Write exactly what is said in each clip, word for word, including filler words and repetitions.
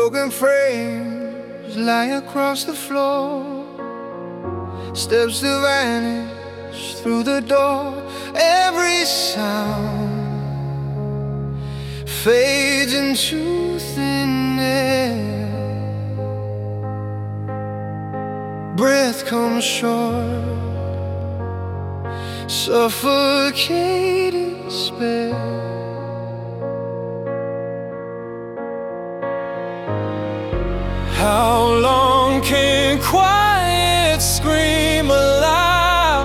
Broken frames lie across the floor. Steps to vanish through the door. Every sound fades into thin air. Breath comes short, suffocating despair. How long can quiet scream aloud?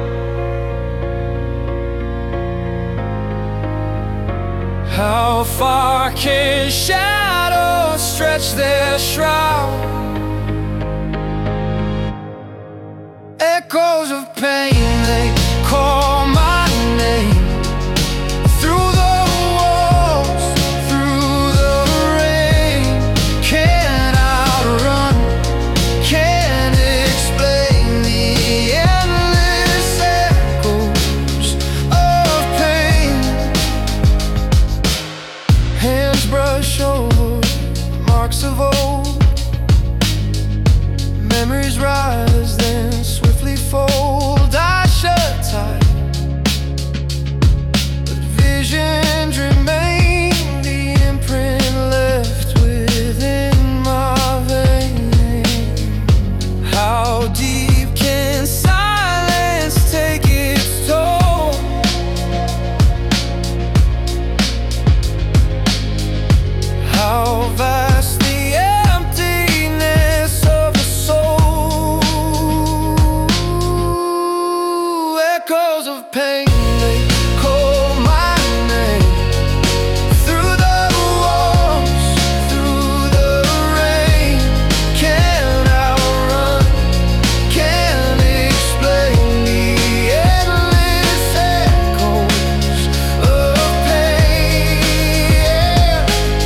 How far can shadows stretch their shroud? Echoes of pain, they call my name. Through the walls, through the rain. Can't outrun, can't explain the endless echoes of pain. Hands brush over marks of old. Memories rise, then swiftly fold. I shut tight, but visions remain. The imprint left within my veins. How deep can silence take its toll? How vast the emptiness of a soul. Echoes of pain, they call my name. Through the walls, through the rain. Can't outrun, can't explain the endless echoes of pain.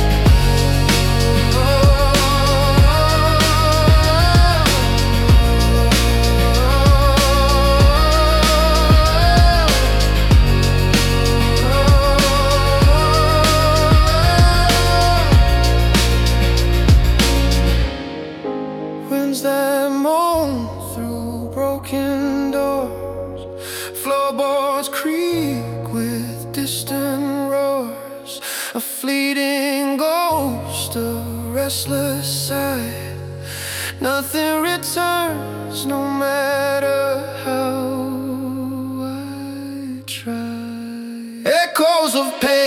Winds that moan through broken doors. Floorboards creak with distant roars. A fleeting ghost, a restless sight. Nothing returns, no matter how I try. Echoes of pain.